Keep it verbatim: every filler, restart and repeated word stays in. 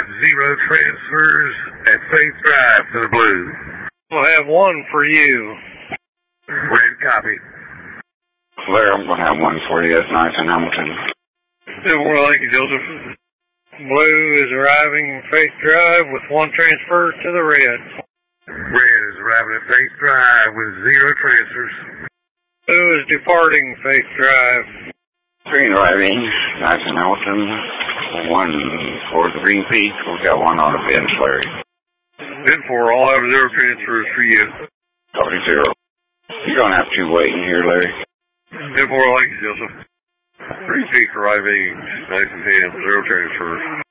zero transfers at Faith Drive to the blue. We'll have one for you. Red copy. Claire, I'm going to have one for you. That's nice in Hamilton. Well, thank you, Joseph. Blue is arriving at Faith Drive with one transfer to the red. Red is arriving at Faith Drive with zero transfers. Blue is departing Faith Drive. Green arriving, nice in Hamilton. One for the Green Peak. We've got one on the bench, Larry. ten four, I'll have zero transfers for you. Copy zero. You're going to have two waiting here, Larry. ten four, thank you, Joseph. Green Peak arriving, nice and ham, zero transfers.